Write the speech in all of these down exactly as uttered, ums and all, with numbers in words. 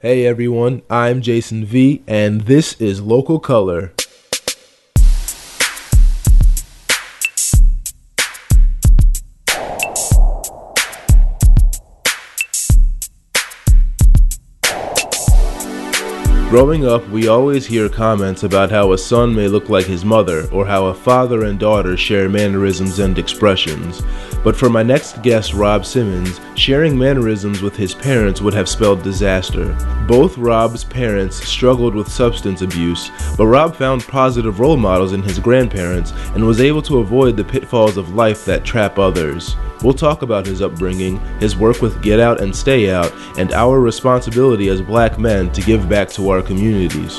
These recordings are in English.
Hey everyone, I'm Jason V, and this is Local Color. Growing up, we always hear comments about how a son may look like his mother, or how a father and daughter share mannerisms and expressions. But for my next guest, Rob Simmons, sharing mannerisms with his parents would have spelled disaster. Both Rob's parents struggled with substance abuse, but Rob found positive role models in his grandparents and was able to avoid the pitfalls of life that trap others. We'll talk about his upbringing, his work with Get Out and Stay Out, and our responsibility as black men to give back to our communities.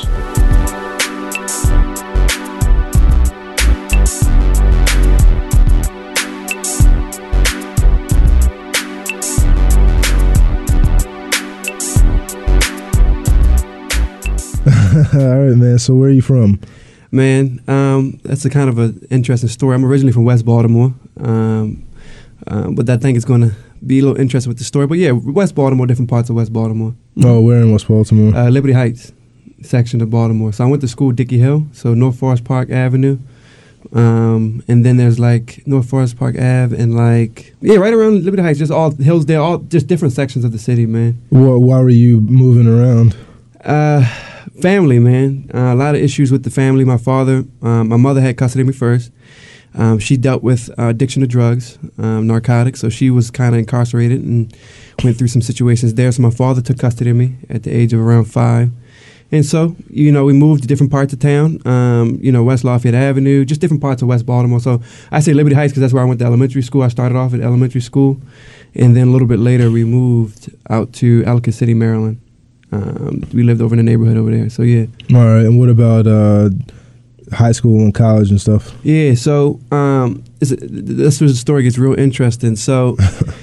All right, man. So where are you from? Man, um, that's a kind of an interesting story. I'm originally from West Baltimore, um, uh, but I think it's going to be a little interesting with the story. But yeah, West Baltimore, different parts of West Baltimore. Oh, where in West Baltimore? Uh, Liberty Heights section of Baltimore. So I went to school Dickey Hill, so North Forest Park Avenue. Um, and then there's like North Forest Park Ave and like, yeah, right around Liberty Heights, just all Hillsdale, all just different sections of the city, man. Well, why were you moving around? Uh, family, man. Uh, a lot of issues with the family. My father, um, my mother had custody of me first. Um, she dealt with uh, addiction to drugs, um, narcotics, so she was kind of incarcerated and went through some situations there. So my father took custody of me at the age of around five. And so, you know, we moved to different parts of town, um, you know, West Lafayette Avenue, just different parts of West Baltimore. So I say Liberty Heights because that's where I went to elementary school. I started off at elementary school. And then a little bit later, we moved out to Ellicott City, Maryland. Um, we lived over in the neighborhood over there. So, yeah. All right. And what about uh, high school and college and stuff? Yeah. So um, it's a, this was the story gets real interesting. So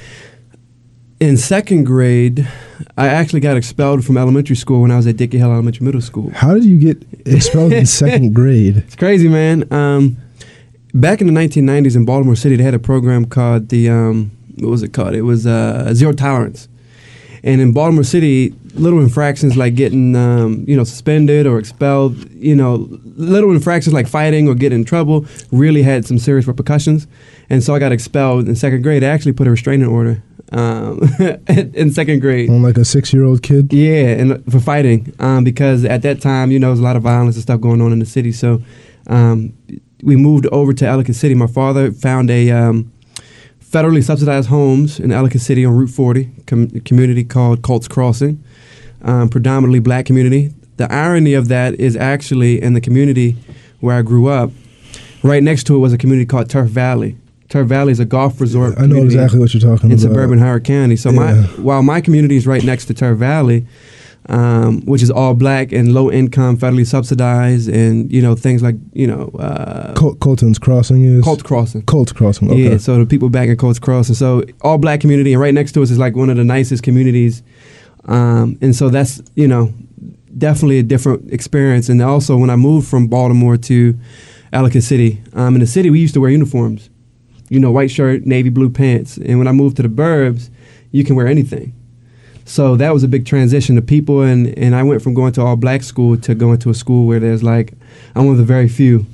in second grade, I actually got expelled from elementary school when I was at Dickey Hill Elementary Middle School. How did you get expelled in second grade? It's crazy, man. Um, back in the nineteen nineties in Baltimore City, they had a program called the, um, what was it called? It was uh, Zero Tolerance. And in Baltimore City, little infractions like getting, um, you know, suspended or expelled, you know, little infractions like fighting or getting in trouble really had some serious repercussions. And so I got expelled in second grade. I actually put a restraining order um, in second grade. On like a six-year-old kid? Yeah, and for fighting. Um, because at that time, you know, there was a lot of violence and stuff going on in the city. So um, we moved over to Ellicott City. My father found a Um, federally subsidized homes in Ellicott City on Route forty, com- a community called Colts Crossing, um, predominantly black community. The irony of that is actually in the community where I grew up, right next to it was a community called Turf Valley. Turf Valley is a golf resort. I know exactly what you're talking in about. In suburban Howard County. So yeah. my while my community is right next to Turf Valley, um, which is all black and low income, federally subsidized, and you know things like you know uh, Col- Colton's Crossing is Colts Crossing. Colts Crossing. Okay. Yeah. So the people back in Colts Crossing. So all black community, and right next to us is like one of the nicest communities, um, and so that's you know definitely a different experience. And also when I moved from Baltimore to Ellicott City, um, in the city we used to wear uniforms, you know, white shirt, navy blue pants, and when I moved to the burbs, you can wear anything. So that was a big transition to people, and, and I went from going to all black school to going to a school where there's like, I'm one of the very few.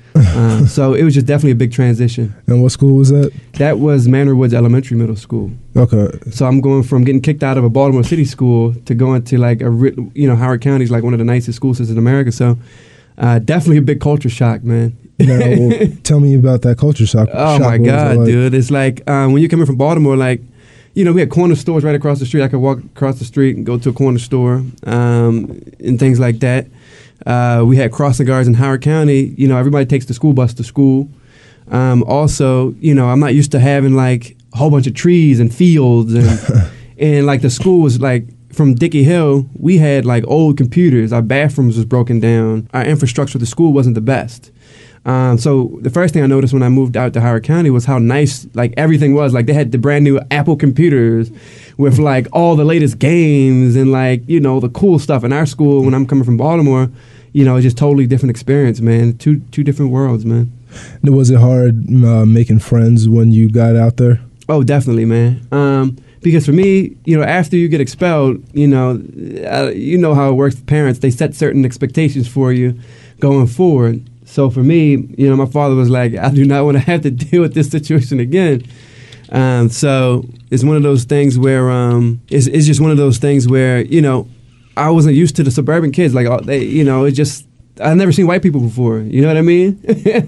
Uh, so it was just definitely a big transition. And what school was that? That was Manor Woods Elementary Middle School. Okay. So I'm going from getting kicked out of a Baltimore City school to going to like a, you know, Howard County is like one of the nicest school systems in America. So uh, definitely a big culture shock, man. Now, tell me about that culture shock. Oh shock. my God, like? dude. It's like um, when you're coming from Baltimore, like, you know, we had corner stores right across the street. I could walk across the street and go to a corner store um, and things like that. Uh, we had crossing guards in Howard County. You know, everybody takes the school bus to school. Um, also, you know, I'm not used to having like a whole bunch of trees and fields. And, and like the school was like, from Dickey Hill, we had like old computers. Our bathrooms was broken down. Our infrastructure at the school wasn't the best. Um, so the first thing I noticed when I moved out to Howard County was how nice like everything was. Like they had the brand new Apple computers with like all the latest games and like, you know, the cool stuff. In our school, when I'm coming from Baltimore, you know, it's just totally different experience, man. Two two different worlds, man. Was it hard uh, making friends when you got out there? Oh, definitely, man. Um, Because for me, you know, after you get expelled, you know, uh, you know how it works with parents. They set certain expectations for you going forward. So for me, you know, my father was like, I do not want to have to deal with this situation again. Um, so it's one of those things where um, it's, it's just one of those things where, you know, I wasn't used to the suburban kids. Like, they, you know, it just, I've never seen white people before. You know what I mean?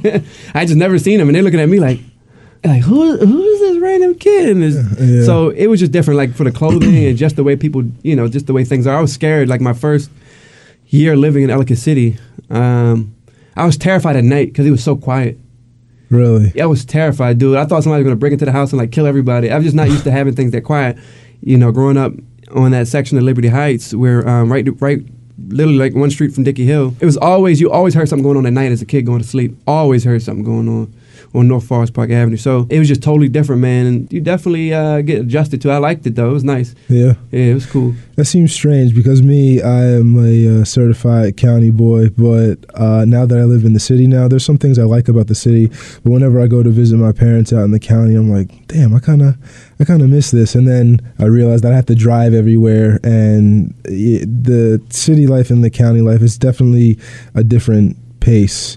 I just never seen them. And they're looking at me like, like who who is this random kid? And this, yeah. So it was just different, like for the clothing and just the way people, you know, just the way things are. I was scared. Like my first year living in Ellicott City, um, I was terrified at night because it was so quiet. Really? I was terrified, dude. I thought somebody was gonna break into the house and like kill everybody. I was just not used to having things that quiet. You know, growing up on that section of Liberty Heights, where um, right right. literally like one street from Dickey Hill. It was always, you always heard something going on at night as a kid going to sleep. Always heard something going on on North Forest Park Avenue. So it was just totally different, man. And you definitely uh, get adjusted to it. I liked it, though. It was nice. Yeah. Yeah, it was cool. That seems strange because me, I am a uh, certified county boy, but uh, now that I live in the city now, there's some things I like about the city. But whenever I go to visit my parents out in the county, I'm like, damn, I kind of I kind of miss this. And then I realized that I have to drive everywhere, and it, the city life and the county life is definitely a different pace.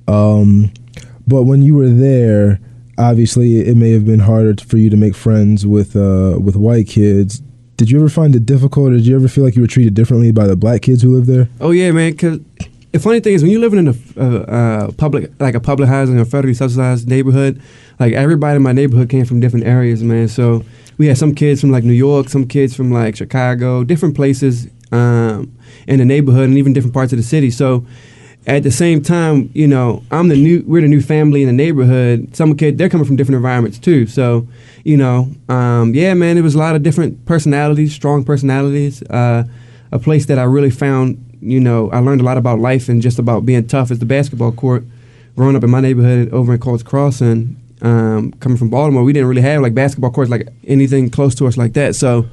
Um, but when you were there, obviously it may have been harder for you to make friends with uh, with white kids. Did you ever find it difficult, or did you ever feel like you were treated differently by the black kids who lived there? Oh yeah, man. Because the funny thing is, when you're living in a uh, uh, public, like a public housing or federally subsidized neighborhood, like everybody in my neighborhood came from different areas, man. So we had some kids from like New York, some kids from like Chicago, different places um, in the neighborhood, and even different parts of the city. So at the same time, you know, I'm the new, we're the new family in the neighborhood. Some kids, they're coming from different environments too. So, you know, um, yeah, man, it was a lot of different personalities, strong personalities. Uh, a place that I really found, you know, I learned a lot about life and just about being tough is the basketball court. Growing up in my neighborhood over in Colts Crossing, um, coming from Baltimore, we didn't really have like basketball courts, like anything close to us like that. So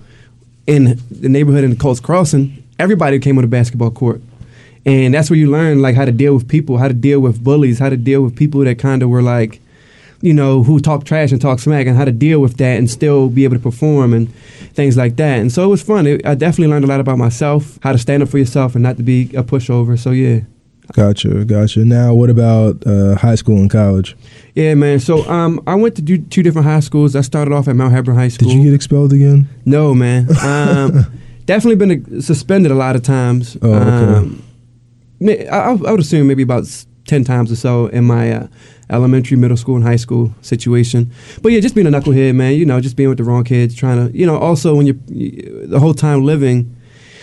in the neighborhood in Colts Crossing, everybody came on a basketball court. And that's where you learn like how to deal with people, how to deal with bullies, how to deal with people that kind of were like, you know, who talk trash and talk smack, and how to deal with that and still be able to perform and things like that. And so it was fun. It, I definitely learned a lot about myself, how to stand up for yourself and not to be a pushover. So yeah. Gotcha, gotcha. Now, what about uh, high school and college? Yeah, man. So um, I went to do two different high schools. I started off at Mount Hebron High School. Did you get expelled again? No, man. Um, definitely been suspended a lot of times. Oh, okay. Um, I, I would assume maybe about ten times or so in my uh, elementary, middle school, and high school situation. But yeah, just being a knucklehead, man. You know, just being with the wrong kids, trying to, you know, also when you're you, the whole time living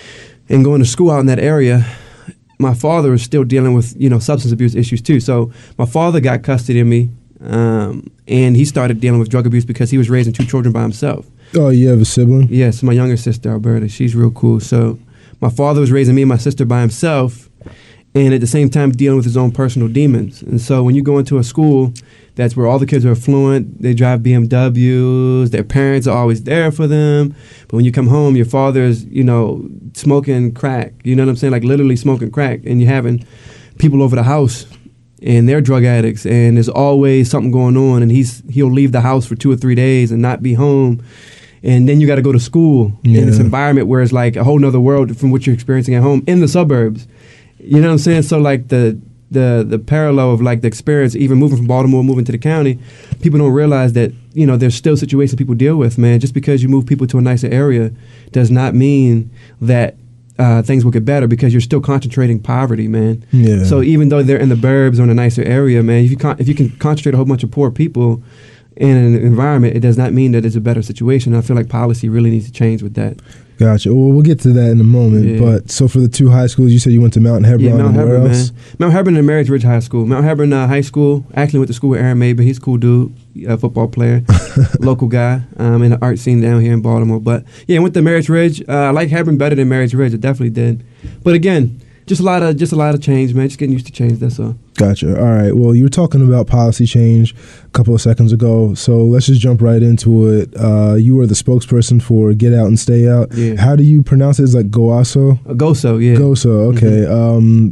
and going to school out in that area, my father was still dealing with, you know, substance abuse issues too. So my father got custody of me, um, and he started dealing with drug abuse because he was raising two children by himself. Oh, you have a sibling? Yes, my younger sister, Alberta. She's real cool. So my father was raising me and my sister by himself, and at the same time dealing with his own personal demons. And so when you go into a school that's where all the kids are affluent, they drive B M Ws, their parents are always there for them, but when you come home, your father's, you know, smoking crack, you know what I'm saying, like literally smoking crack, and you're having people over the house, and they're drug addicts, and there's always something going on, and he's he'll leave the house for two or three days and not be home. And then you got to go to school yeah. in this environment where it's like a whole nother world from what you're experiencing at home in the suburbs. You know what I'm saying? So like the the the parallel of like the experience, even moving from Baltimore, moving to the county, people don't realize that, you know, there's still situations people deal with, man. Just because you move people to a nicer area does not mean that uh, things will get better, because you're still concentrating poverty, man. Yeah. So even though they're in the burbs or in a nicer area, man, if you con- if you can concentrate a whole bunch of poor people in an environment, it does not mean that it's a better situation. I feel like policy really needs to change with that. Gotcha. Well, we'll get to that in a moment. Yeah. But so for the two high schools, you said you went to Mount Hebron. Yeah, Mount and Hebron, where else? Man. Mount Hebron and Marys Ridge High School. Mount Hebron uh, High School. Actually went to school with Aaron Maben. He's a cool dude, a football player, local guy um, in the art scene down here in Baltimore. But yeah, I went to Marys Ridge. Uh, I like Hebron better than Marys Ridge. I definitely did. But again, just a lot of just a lot of change, man. Just getting used to change. That's all. Gotcha. All right. Well, you were talking about policy change a couple of seconds ago, so let's just jump right into it. Uh, you were the spokesperson for Get Out and Stay Out. Yeah. How do you pronounce it? It's like GOASO? Uh, GOSO, yeah. GOSO, okay. Mm-hmm. Um,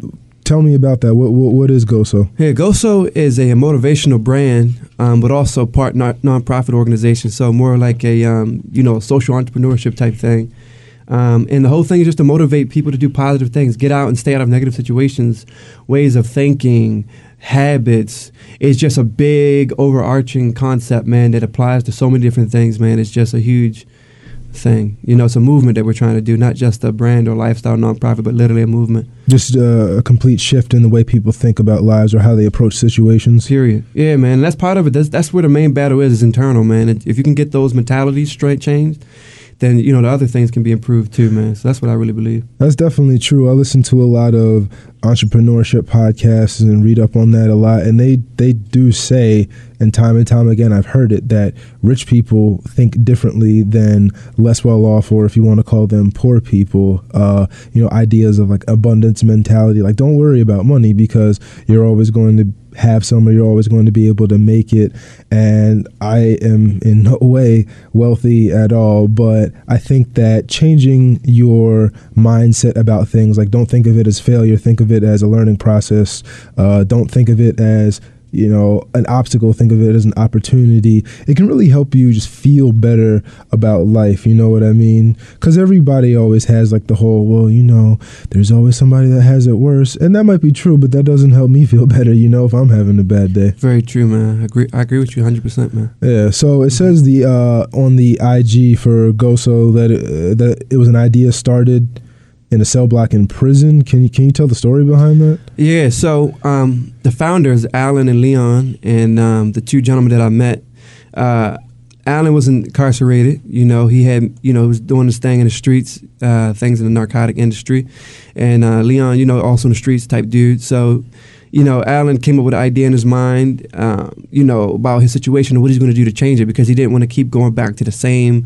Tell me about that. What what, what is GoSo? Yeah, GoSo is a motivational brand, um, but also part non- nonprofit organization. So more like a um, you know social entrepreneurship type thing. Um, and the whole thing is just to motivate people to do positive things, get out and stay out of negative situations, ways of thinking, habits. It's just a big overarching concept, man, that applies to so many different things, man. It's just a huge thing. You know, it's a movement that we're trying to do, not just a brand or lifestyle nonprofit, but literally a movement. Just uh, a complete shift in the way people think about lives or how they approach situations. Period. Yeah, man. That's part of it. That's, that's where the main battle is, is internal, man. And if you can get those mentalities straight changed, then, you know, the other things can be improved too, man. So that's what I really believe. That's definitely true. I listen to a lot of entrepreneurship podcasts and read up on that a lot. And they, they do say, and time and time again, I've heard it, that rich people think differently than less well off, or if you want to call them poor people, uh, you know, ideas of like abundance mentality. Like, don't worry about money because you're always going to have some, or you're always going to be able to make it. And I am in no way wealthy at all, but I think that changing your mindset about things, like don't think of it as failure, think of it as a learning process. Uh, don't think of it as, you know, an obstacle, think of it as an opportunity. It can really help you just feel better about life, you know what I mean? Because everybody always has like the whole, well, you know, there's always somebody that has it worse. And that might be true, but that doesn't help me feel better, you know, if I'm having a bad day. Very true, man. I agree I agree with you one hundred percent, man. Yeah, so it says the uh, on the I G for GoSo that it, uh, that it was an idea started in a cell block in prison. Can you can you tell the story behind that? Yeah, so um, the founders, Alan and Leon, and um, the two gentlemen that I met, uh, Alan was incarcerated. You know, he had, you know, he was doing this thing in the streets, uh, things in the narcotic industry. And uh, Leon, you know, also in the streets type dude. So, you know, Alan came up with an idea in his mind, uh, you know, about his situation and what he's going to do to change it, because he didn't want to keep going back to the same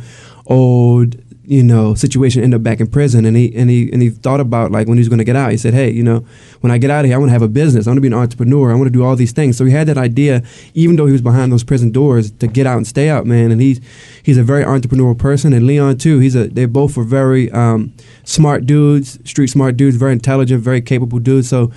old, you know, situation, end up back in prison. And he and he and he thought about, like, when he was going to get out, he said, hey, you know, when I get out of here, I want to have a business. I want to be an entrepreneur. I want to do all these things. So he had that idea, even though he was behind those prison doors, to get out and stay out, man. And he's he's a very entrepreneurial person. And Leon too. He's a they both were very um, smart dudes, street smart dudes, very intelligent, very capable dudes. So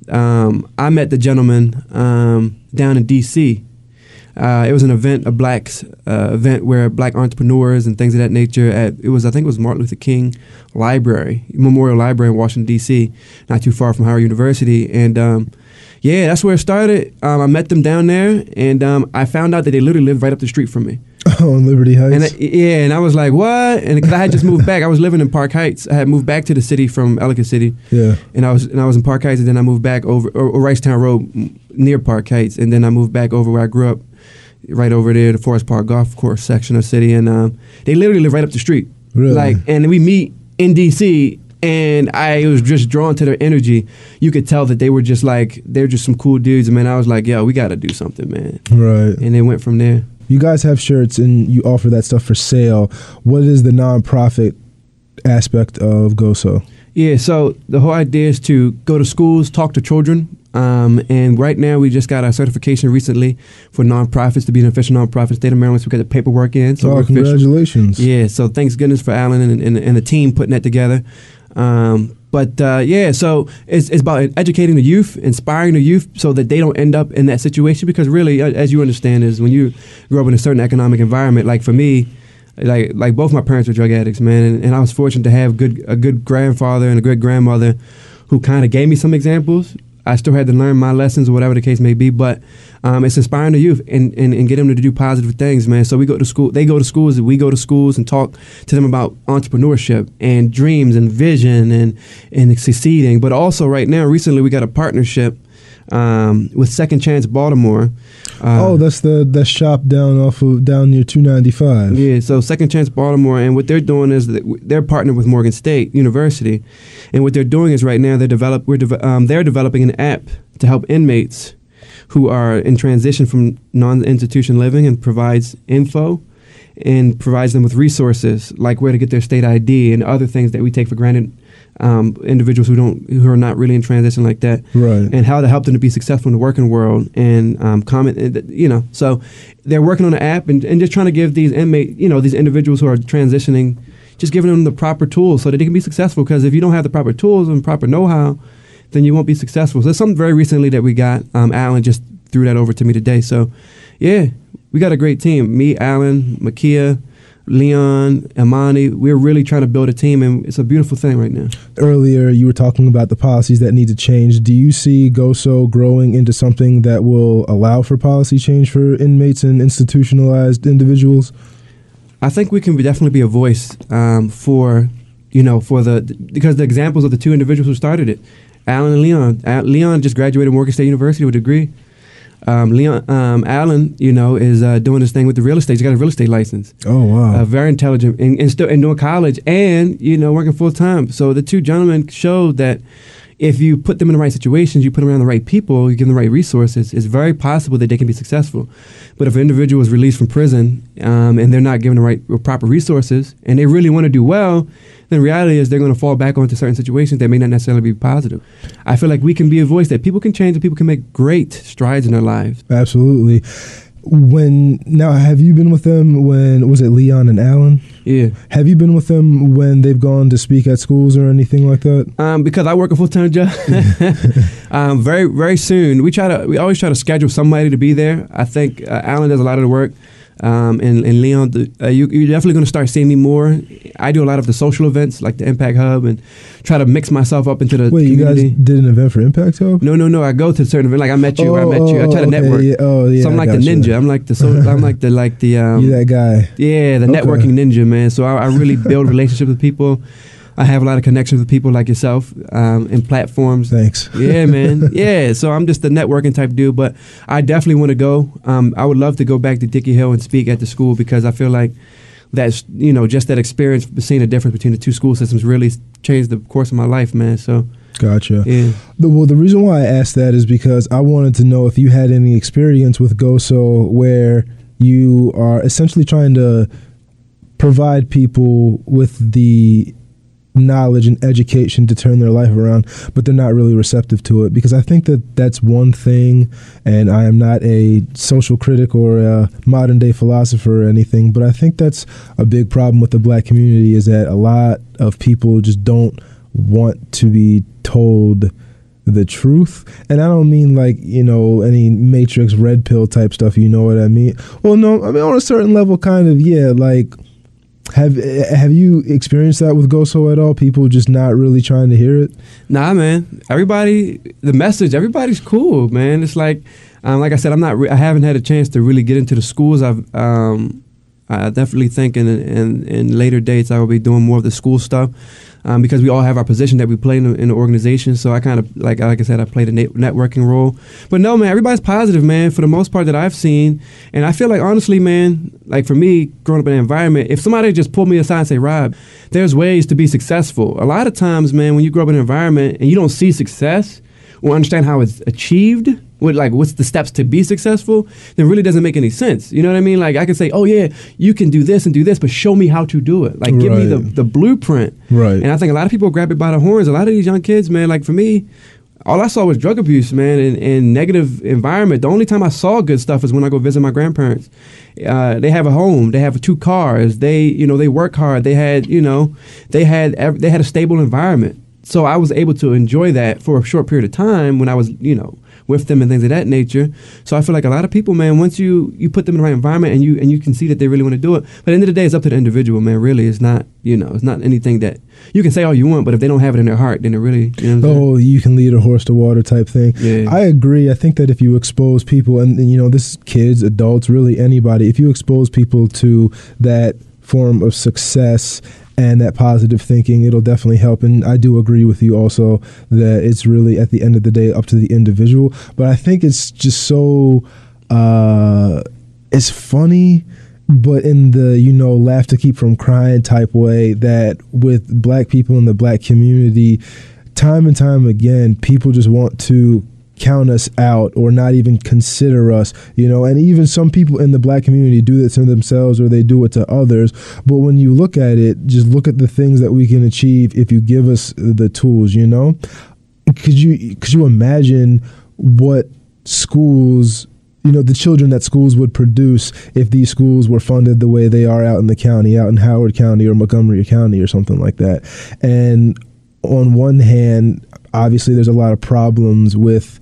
um, I met the gentleman um, down in D C Uh, it was an event, a black uh, event where black entrepreneurs and things of that nature. At, it was, I think, it was Martin Luther King Library, Memorial Library in Washington D C, not too far from Howard University. And um, yeah, that's where it started. Um, I met them down there, and um, I found out that they literally lived right up the street from me. Oh, in Liberty Heights. And I, yeah, and I was like, what? And because I had just moved back, I was living in Park Heights. I had moved back to the city from Ellicott City. Yeah. And I was and I was in Park Heights, and then I moved back over or, or Ricetown Road near Park Heights, and then I moved back over where I grew up, right over there, the Forest Park Golf Course section of the city, and um, they literally live right up the street. Really? Like, and we meet in D C, and I was just drawn to their energy. You could tell that they were just like, they're just some cool dudes, and man, I was like, yo, we got to do something, man. Right. And they went from there. You guys have shirts and you offer that stuff for sale. What is the nonprofit aspect of GoSo? Yeah, so the whole idea is to go to schools, talk to children. Um, and right now we just got our certification recently for nonprofits to be an official nonprofit. State of Maryland, so we got the paperwork in. So oh, we're congratulations. Official. Yeah, so thanks goodness for Alan and, and, and the team putting that together. Um, but uh, yeah, so it's, it's about educating the youth, inspiring the youth so that they don't end up in that situation. Because really, as you understand, is when you grow up in a certain economic environment, like for me, like like both my parents were drug addicts, man. And, and I was fortunate to have good a good grandfather and a good grandmother who kind of gave me some examples. I still had to learn my lessons or whatever the case may be, but um, it's inspiring the youth and, and, and get them to do positive things, man. So we go to school, they go to schools, we go to schools and talk to them about entrepreneurship and dreams and vision and, and succeeding. But also right now, recently we got a partnership um, with Second Chance Baltimore. Uh, oh, that's the that shop down off of down near two ninety-five. Yeah, so Second Chance Baltimore, and what they're doing is that they're partnered with Morgan State University, and what they're doing is right now they're develop we're de- um, they're developing an app to help inmates who are in transition from non-institution living, and provides info and provides them with resources like where to get their state I D and other things that we take for granted. Um, individuals who don't, who are not really in transition like that, right? And how to help them to be successful in the working world and um, comment, you know. So they're working on an app and, and just trying to give these inmate, you know, these individuals who are transitioning, just giving them the proper tools so that they can be successful. Because if you don't have the proper tools and proper know-how, then you won't be successful. So there's something very recently that we got. Um, Alan just threw that over to me today. So, yeah, we got a great team. Me, Alan, Makia, Leon, Amani, we're really trying to build a team, and it's a beautiful thing right now. Earlier, you were talking about the policies that need to change. Do you see GOSO growing into something that will allow for policy change for inmates and institutionalized individuals? I think we can be definitely be a voice um, for, you know, for the, because the examples of the two individuals who started it, Alan and Leon. Uh, Leon just graduated Morgan State University with a degree. Um, Leon, um, Alan, you know, is uh, doing this thing with the real estate. He's got a real estate license. Oh, wow. Uh, very intelligent and, and still and doing college and, you know, working full time. So the two gentlemen showed that if you put them in the right situations, you put them around the right people, you give them the right resources, it's very possible that they can be successful. But if an individual is released from prison um, and they're not given the right or proper resources and they really want to do well, then reality is they're going to fall back onto certain situations that may not necessarily be positive. I feel like we can be a voice that people can change and people can make great strides in their lives. Absolutely. When now, have you been with them when, was it Leon and Alan? Yeah. Have you been with them when they've gone to speak at schools or anything like that? Um, because I work a full-time job. um, very, very soon. We try to, we always try to schedule somebody to be there. I think uh, Alan does a lot of the work. Um, and, and Leon, the, uh, you, you're definitely going to start seeing me more. I do a lot of the social events like the Impact Hub and try to mix myself up into the Wait, community. you guys did an event for Impact Hub? No, no, no. I go to certain events. Like I met you. Oh, I met you. I try to okay, network. Yeah. Oh, yeah. So I'm like the ninja. You. I'm like the. So, I'm like the like the. Um, You're that guy. Yeah, the Okay. networking ninja, man. So I, I really build relationships with people. I have a lot of connections with people like yourself um, and platforms. Thanks. Yeah, man. Yeah, so I'm just a networking type dude, but I definitely want to go. Um, I would love to go back to Dickey Hill and speak at the school because I feel like that's, you know, just that experience, seeing the difference between the two school systems really changed the course of my life, man. So. Gotcha. Yeah. The, well, the reason why I asked that is because I wanted to know if you had any experience with GOSO where you are essentially trying to provide people with the knowledge and education to turn their life around, but they're not really receptive to it. Because I think that that's one thing, and I am not a social critic or a modern day philosopher or anything, but I think that's a big problem with the black community is that a lot of people just don't want to be told the truth. And I don't mean like, you know, any Matrix red pill type stuff, you know what I mean? Well, no, I mean on a certain level, kind of, yeah, like Have have you experienced that with GOSO at all? People just not really trying to hear it? Nah, man. Everybody, the message, everybody's cool, man. It's like, um, like I said, I'm not. Re- I haven't had a chance to really get into the schools. I've, um, I definitely think in, in in later dates I will be doing more of the school stuff. Um, because we all have our position that we play in the, in the organization. So I kind of, like like I said, I played a na- networking role. But no, man, everybody's positive, man, for the most part that I've seen. And I feel like, honestly, man, like for me, growing up in an environment, if somebody just pulled me aside and say, Rob, there's ways to be successful. A lot of times, man, when you grow up in an environment and you don't see success or understand how it's achieved, what, like what's the steps to be successful, then it really doesn't make any sense. You know what I mean? Like I can say, oh yeah, you can do this and do this, but show me how to do it. Like give me the, the blueprint. Right. And I think a lot of people grab it by the horns. A lot of these young kids, man, like for me, all I saw was drug abuse, man, and, and negative environment. The only time I saw good stuff is when I go visit my grandparents. Uh, they have a home, they have two cars, they, you know, they work hard. They had, you know, they had ev- they had a stable environment. So I was able to enjoy that for a short period of time when I was, you know, with them and things of that nature. So I feel like a lot of people, man, once you, you put them in the right environment and you and you can see that they really want to do it. But at the end of the day, it's up to the individual, man. Really, it's not, you know, it's not anything that you can say all you want, but if they don't have it in their heart, then it really, you know what I'm oh, saying? You can lead a horse to water type thing. Yeah. I agree. I think that if you expose people, and, and you know, this is kids, adults, really anybody, if you expose people to that form of success and that positive thinking, it'll definitely help. And I do agree with you also that it's really at the end of the day up to the individual. But I think it's just so uh, it's funny, but in the, you know, laugh to keep from crying type way, that with black people in the black community, time and time again, people just want to count us out or not even consider us, you know, and even some people in the black community do that to themselves or they do it to others. But when you look at it, just look at the things that we can achieve if you give us the tools, you know. Could you could you imagine what schools, you know, the children that schools would produce if these schools were funded the way they are out in the county, out in Howard County or Montgomery County or something like that? And on one hand, obviously there's a lot of problems with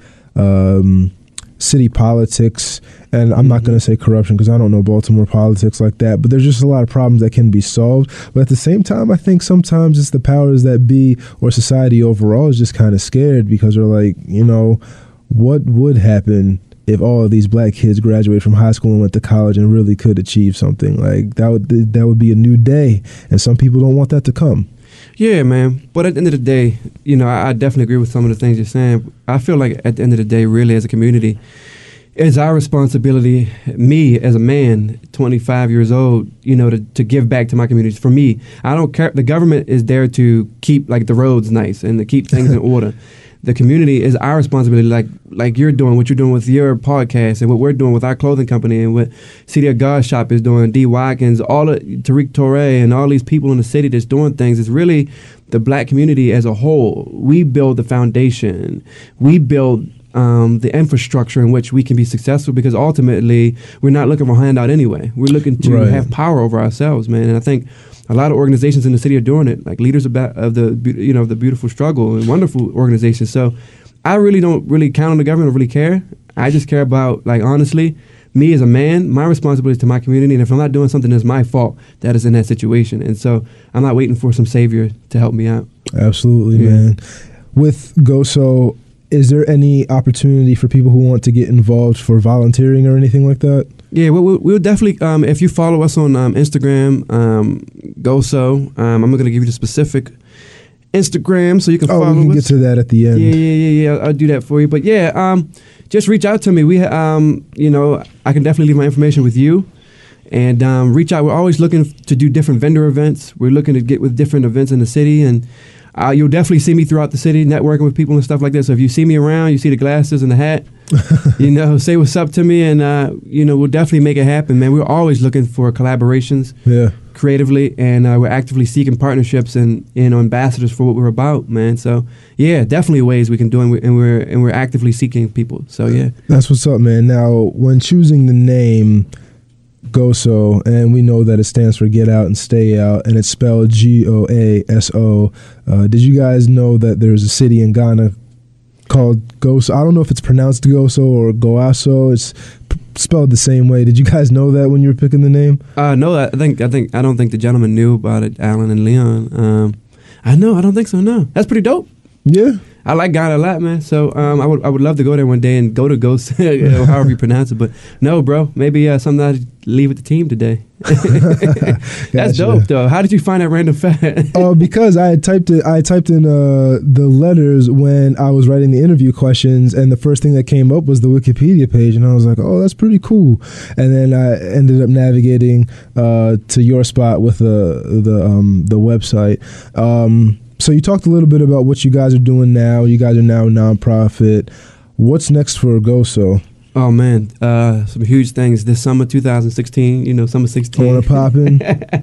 um, city politics, and I'm not going to say corruption because I don't know Baltimore politics like that, but there's just a lot of problems that can be solved. But at the same time, I think sometimes it's the powers that be or society overall is just kind of scared because they're like, you know, what would happen if all of these black kids graduated from high school and went to college and really could achieve something? Like that would that would be a new day, and some people don't want that to come. Yeah, man. But at the end of the day, you know, I, I definitely agree with some of the things you're saying. I feel like at the end of the day, really, as a community, it's our responsibility, me as a man, twenty-five years old, you know, to, to give back to my community. For me, I don't care. The government is there to keep, like, the roads nice and to keep things in order. The community is our responsibility, like like you're doing, what you're doing with your podcast and what we're doing with our clothing company and what City of God Shop is doing, D. Watkins, all of Tariq Torre and all these people in the city that's doing things. It's really the black community as a whole. We build the foundation. We build um, the infrastructure in which we can be successful because ultimately we're not looking for a handout anyway. We're looking to Right. have power over ourselves, man. And I think a lot of organizations in the city are doing it, like Leaders of, ba- of the Beau- you know the Beautiful Struggle and wonderful organizations. So I really don't really count on the government or really care. I just care about, like, honestly, me as a man, my responsibility is to my community. And if I'm not doing something that's my fault, that is in that situation. And so I'm not waiting for some savior to help me out. Absolutely, Yeah. man. With GOSO, is there any opportunity for people who want to get involved for volunteering or anything like that? Yeah, we'll, we'll we'll definitely, um, if you follow us on um, Instagram, um, GOSO, um, I'm going to give you the specific Instagram so you can Oh, follow we can us. get to that at the end. Yeah, yeah, yeah, yeah. I'll, I'll do that for you. But yeah, um, just reach out to me. We, um, you know, I can definitely leave my information with you, and um, reach out. We're always looking to do different vendor events. We're looking to get with different events in the city, and uh, you'll definitely see me throughout the city, networking with people and stuff like that. So if you see me around, you see the glasses and the hat, you know, say what's up to me, and uh, you know, we'll definitely make it happen, man. We're always looking for collaborations. Yeah. Creatively, and uh, we're actively seeking partnerships and, and ambassadors for what we're about, man. So yeah, definitely ways we can do it, and we're and we're, and we're actively seeking people. So yeah, That's what's up, man. Now, when choosing the name GOSO, and we know that it stands for Get Out and Stay Out, and it's spelled G O A S O. Uh, did you guys know that there's a city in Ghana called GOSO? I don't know if it's pronounced GOSO or Goaso. It's p- spelled the same way. Did you guys know that when you were picking the name? uh, no, I think I think I don't think the gentleman knew about it, Alan and Leon. Um, I know, I don't think so. No, that's pretty dope. Yeah. I like Ghana a lot, man. So um, I would I would love to go there one day and go to Ghost, you know, however you pronounce it. But no, bro, maybe uh, something I'd leave with the team today. That's Gotcha. dope, though. How did you find that random fact? Oh, because I had typed it. I had typed in uh, the letters when I was writing the interview questions, and the first thing that came up was the Wikipedia page, and I was like, "Oh, that's pretty cool." And then I ended up navigating uh, to your spot with the the um, the website. Um, so you talked a little bit about what you guys are doing now. You guys are now a nonprofit. What's next for GOSO? Oh man, uh, some huge things this summer, two thousand sixteen. You know, summer sixteen. Corner popping.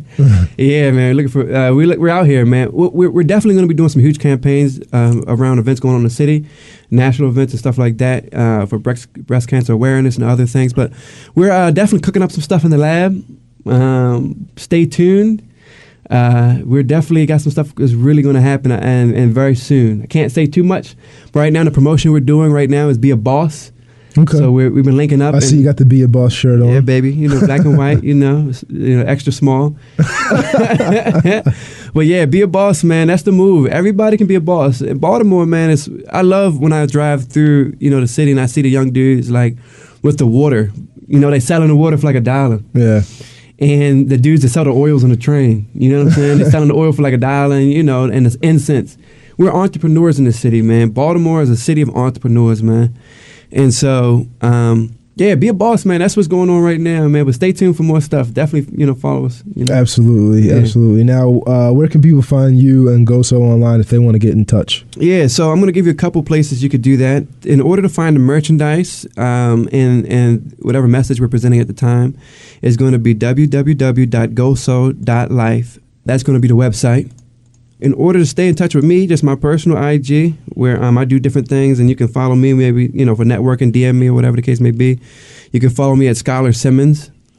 Yeah, man. Looking for uh, we we're out here, man. We're we're definitely going to be doing some huge campaigns um, around events going on in the city, national events and stuff like that uh, for breast breast cancer awareness and other things. But we're uh, definitely cooking up some stuff in the lab. Um, stay tuned. Uh, we're definitely got some stuff that's really going to happen and and very soon. I can't say too much, but right now the promotion we're doing right now is Be a Boss. Okay. So we're, we've been linking up. I see you got the Be a Boss shirt on. Yeah, baby. You know, black and white. You know, s- you know, extra small. But yeah, be a boss, man. That's the move. Everybody can be a boss. In Baltimore, man, it's I love when I drive through, you know, the city and I see the young dudes like with the water. You know, they selling the water for like a dollar. Yeah. And the dudes that sell the oils on the train, you know what I'm saying? They're selling the oil for like a dollar, and you know, and it's incense. We're entrepreneurs in this city, man. Baltimore is a city of entrepreneurs, man. And so, um, yeah, be a boss, man. That's what's going on right now, man. But stay tuned for more stuff. Definitely, you know, follow us. You know? Absolutely, Yeah. absolutely. Now, uh, where can people find you and GOSO online if they want to get in touch? Yeah, so I'm going to give you a couple places you could do that. In order to find the merchandise um, and and whatever message we're presenting at the time is going to be w w w dot goso dot life. That's going to be the website. In order to stay in touch with me, just my personal I G, where um, I do different things, and you can follow me maybe, you know, for networking, D M me or whatever the case may be. You can follow me at Scholar Simmons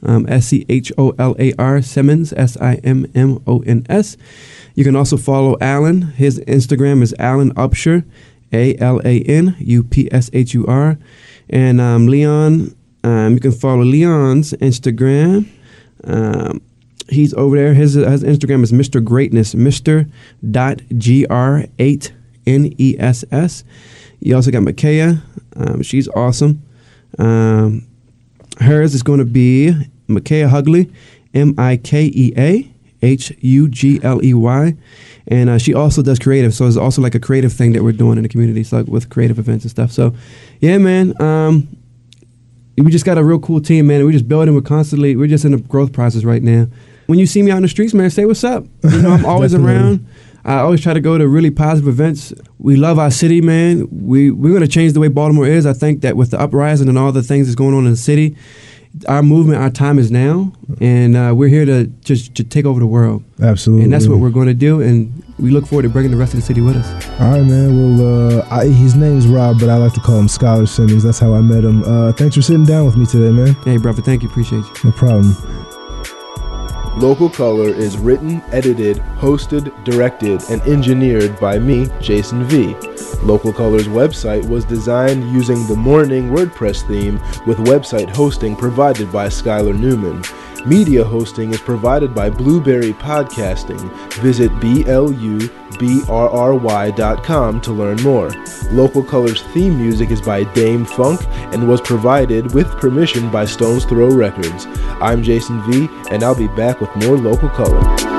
um, S C H O L A R, Simmons, S I M M O N S. You can also follow Alan. His Instagram is Alan Upshur, A L A N U P S H U R. And um, Leon, um, you can follow Leon's Instagram. Um, he's over there. His, his Instagram is Mister Greatness, Mister dot G R eight N E S S. You also got Makaya. Um, she's awesome. Um, hers is going to be Makaya Hugley, M I K E A H U G L E Y. And uh, she also does creative. So it's also like a creative thing that we're doing in the community, so like with creative events and stuff. So, yeah, man. Um, we just got a real cool team, man. We're just building. We're constantly, we're just in a growth process right now. When you see me out in the streets, man, say what's up. You know, I'm always around. I always try to go to really positive events. We love our city, man. We, we're going to change the way Baltimore is. I think that with the uprising and all the things that's going on in the city, our movement, our time is now, and uh, we're here to just to take over the world. Absolutely. And that's what we're going to do, and we look forward to bringing the rest of the city with us. All right, man. Well, uh, I, his name's Rob, but I like to call him Scholar Simmons. That's how I met him. Uh, thanks for sitting down with me today, man. Hey, brother. Thank you. Appreciate you. No problem. Local Color is written, edited, hosted, directed, and engineered by me, Jason V. Local Color's website was designed using the Morning WordPress theme with website hosting provided by Skylar Newman. Media hosting is provided by Blueberry Podcasting. Visit B L U B R R Y dot com to learn more. Local Color's theme music is by Dame Funk and was provided with permission by Stone's Throw Records. I'm Jason V, and I'll be back with more Local Color.